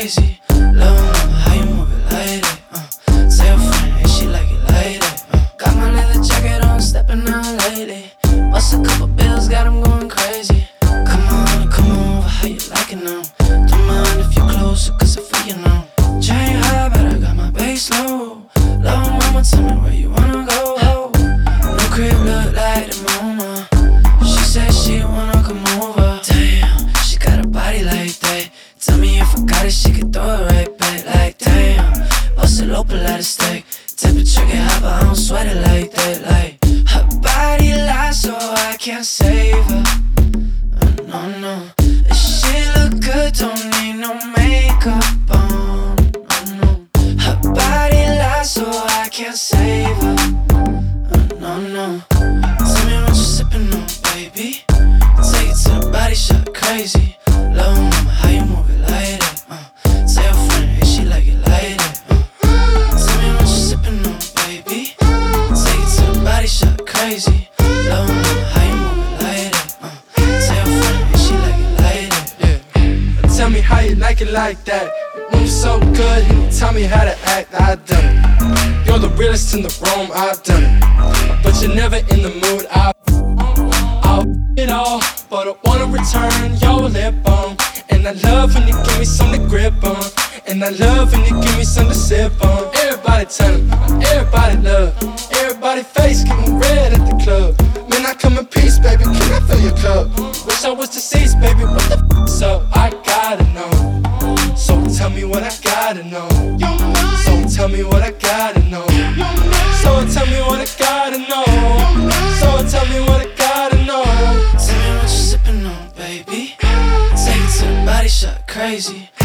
crazy. Lil' mama, how you move it like that? Tell your friend, hey, she like it like that. Got my leather jacket on, stepping out lately. Bust a couple bills, got 'em going crazy. Come over, how you like it now? Don't mind if you're closer, cause I feel you now. Chain high, but I got my bass low. Lil' mama, tell me where you wanna go. No crib look like the MoMA. She said she wanna come over. Damn, she got a body like that. Tell me if I got it, she could throw it right back. Like damn, bust it open like a steak. Temperature get hot, but I don't sweat it like that. Like her body lies, so I can't save her. No. If she look good, don't need no makeup on. No. Her body lies, so I can't save her. No. Tell me what you sippin' on, baby. Take it to the body shop, crazy. Lil' mama, how you move it like that? Tell your friend, hey, she like it like that. Tell me what you sippin' on, baby. Take it to the body shop, crazy. Lil' mama, how you move it like that? Tell your friend, hey, she like it like that. Yeah. Tell me how you like it like that. You move so good, and you tell me how to act. I done it. You're the realest in the room. I've done it, but you're never in the mood. I'll it all, but I wanna return your lip balm. And I love when you give me something to grip on. And I love when you give me something to sip on. Everybody tell 'em, everybody love. Everybody face getting red at the club. Man, I come in peace, baby, can I fill your cup? Wish I was deceased, baby, what the f***'s up? I gotta know. So tell me what I gotta know. So tell me what I gotta know. So tell me what I gotta know. So tell me what I gotta know. Tell me what you sippin' on, baby. Take it to the body shop, crazy.